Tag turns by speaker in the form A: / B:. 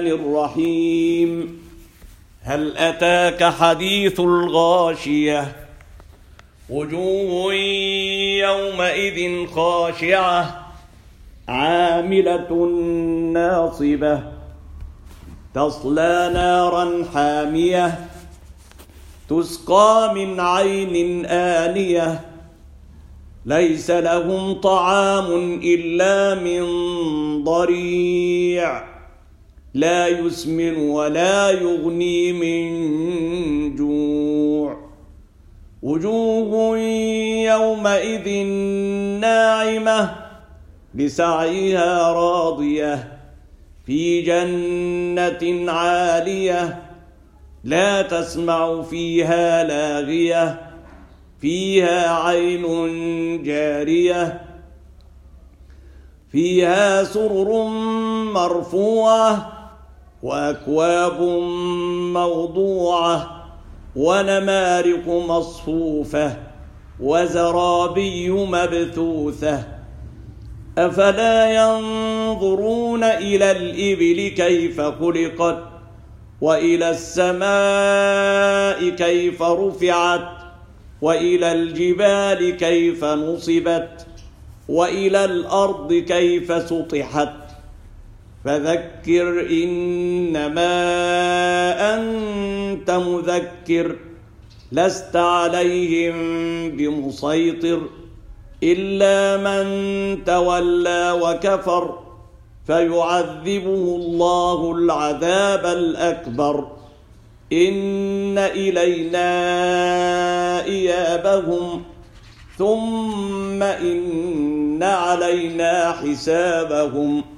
A: الرحمن الرحيم. هل أتاك حديث الغاشية؟ وجوه يومئذ خاشعة عاملة ناصبة تصلى نارا حامية تسقى من عين آنية ليس لهم طعام إلا من ضريع لا يسمن ولا يغني من جوع. وجوه يومئذ ناعمة لسعيها راضية في جنة عالية لا تسمع فيها لاغية فيها عين جارية فيها سرر مرفوعة وأكواب موضوعة ونمارق مصفوفة وزرابي مبثوثة. أفلا ينظرون إلى الإبل كيف خلقت وإلى السماء كيف رفعت وإلى الجبال كيف نصبت وإلى الأرض كيف سطحت. فذكر إنما أنت مذكر لست عليهم بمسيطر إلا من تولى وكفر فيعذبه الله العذاب الأكبر. إن إلينا إيابهم ثم إن علينا حسابهم.